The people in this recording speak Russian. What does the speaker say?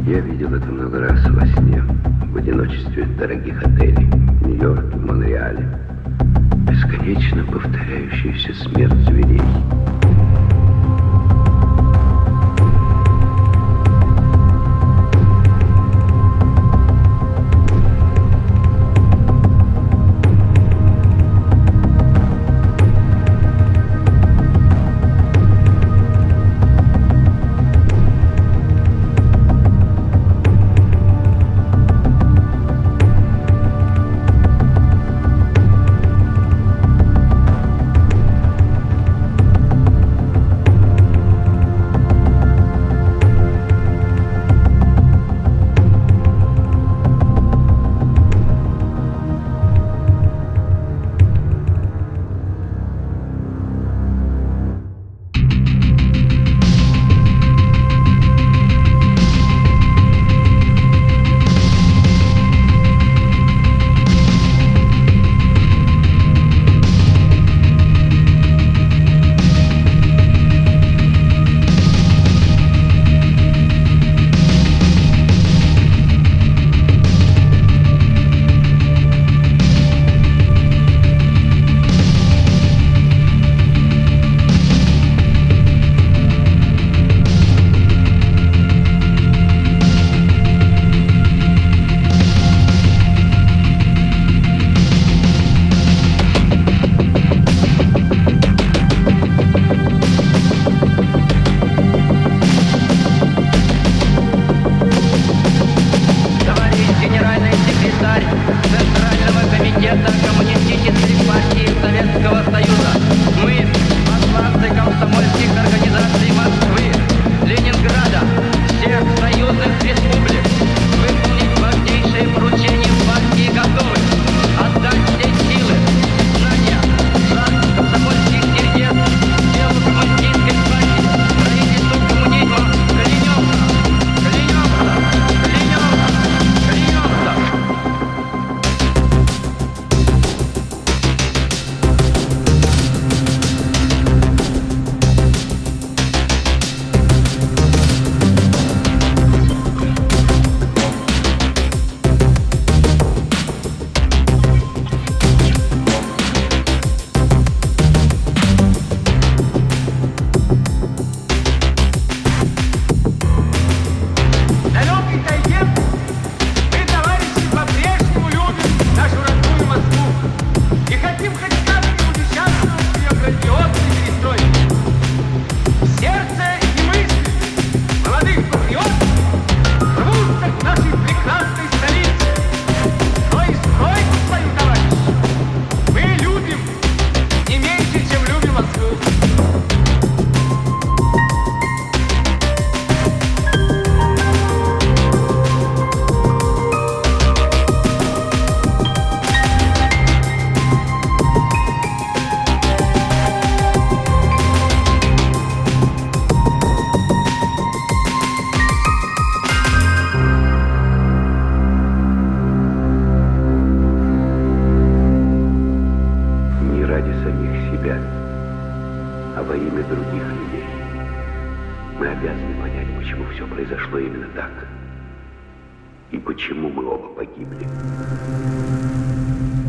Я видел это много раз во сне, в одиночестве дорогих отелей, в Нью-Йорке, в Монреале. Бесконечно повторяющуюся смерть зверей. Центрального комитета Коммунистической партии Советского Союза. Мы, посланцы комсомольских организаций Москвы, Ленинграда, всех союзных республик, выполнить важнейшие поручения партии готовы, отдать все силы, знания, жажду комсомольских сердец, делу коммунистической партии, строительству коммунизма. Клянемся! Клянемся! Клянемся! Клянемся! А во имя других людей. Мы обязаны понять, почему все произошло именно так. И почему мы оба погибли.